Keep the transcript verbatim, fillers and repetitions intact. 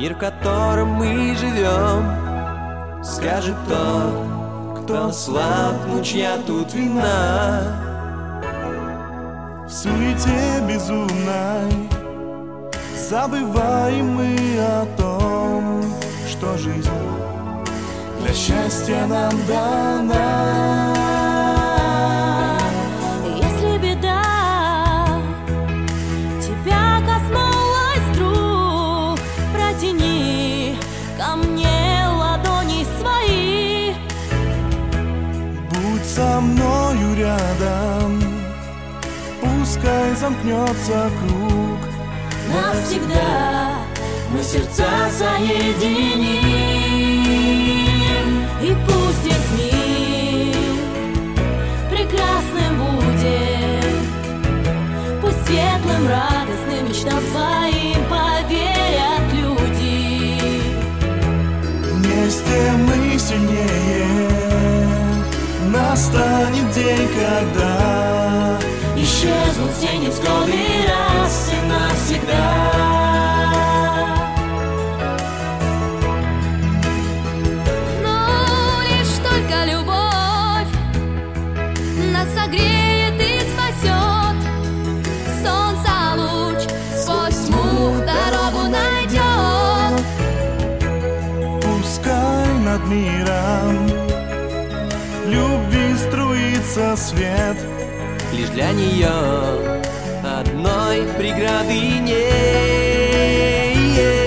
Мир, в котором мы живем, скажет тот, кто слаб, ну чья тут вина. В суете безумной забываем мы о том, что жизнь для счастья нам дана. Если беда тебя коснулась вдруг, протяни ко мне ладони свои. Будь со мною рядом, пускай замкнется круг. Навсегда мы сердца соединим, и пусть весь мир прекрасным будет, пусть светлым, радостным мечтам своим поверят люди. Вместе мы сильнее, настанет день, когда исчезнут все невзгоды раз и навсегда. Но лишь только любовь нас согреет и спасет. Солнца луч сквозь тьму дорогу найдет. пускай над миром любви струится свет. Лишь для нее одной преграды нет.